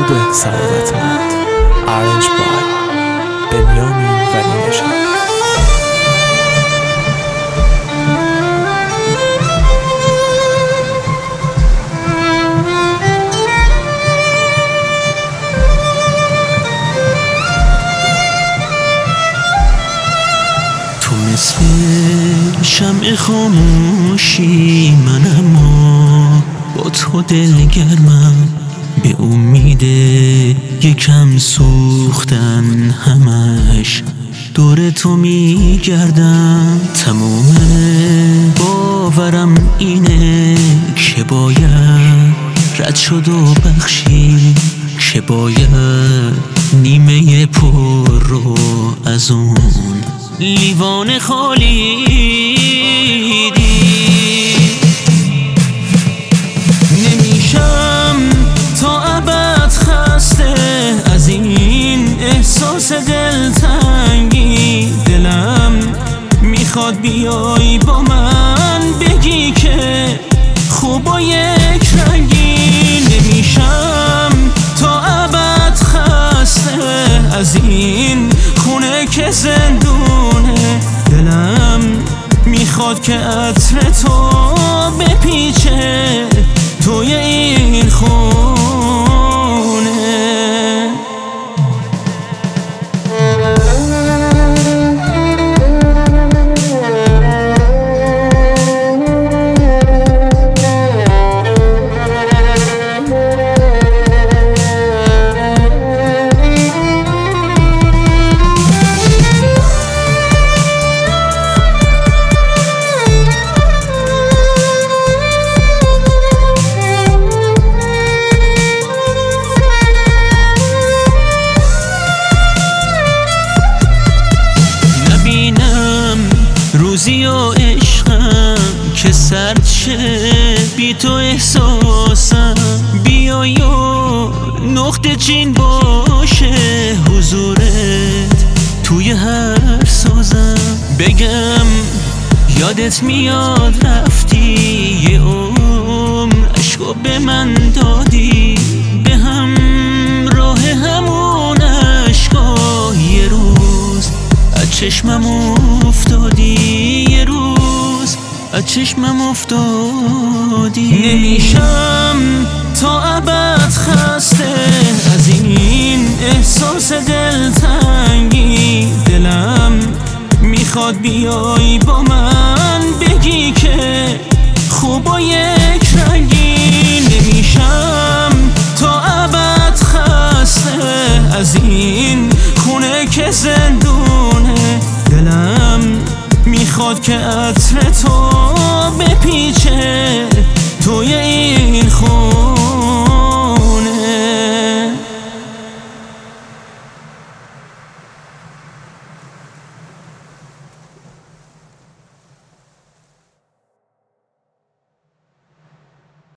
سعادتمند. Arranged by بنیامین ولی نژاد. تو مثل شمع خاموشی، من اما با تو دلگرمم، به امید یکم سوختن همش دور تو میگردم. تمام باورم اینه که باید رد شد و بخشی، که باید نیمه پر رو از اون لیوان خالی نمیشم تا ابد خسته از این احساس دلتنگی. دلم میخواد بیای با من بگی که خوب و یک رنگی. نمیشم تا ابد خسته از این خونه که زندونه. دلم میخواد که عطر تو بپیچه توی این خونه. روزی و عشقم که سرد شه بی تو احساسم، بیای و نقطه چین باشه حضورت توی هر سازم. بگم یادت میاد رفتی یه عمر عشقو به من دادی، به هم راه همون عشقا یه روز از چشمم افتادی، یه روز از چشمم افتادی. نمیشم تا ابد خسته از این احساس دلتنگی. دلم میخواد بیای با من بگی که خوب و یک رنگی. نمیشم تا ابد خسته از این خونه که زندونه. دلم میخواد که عطر تو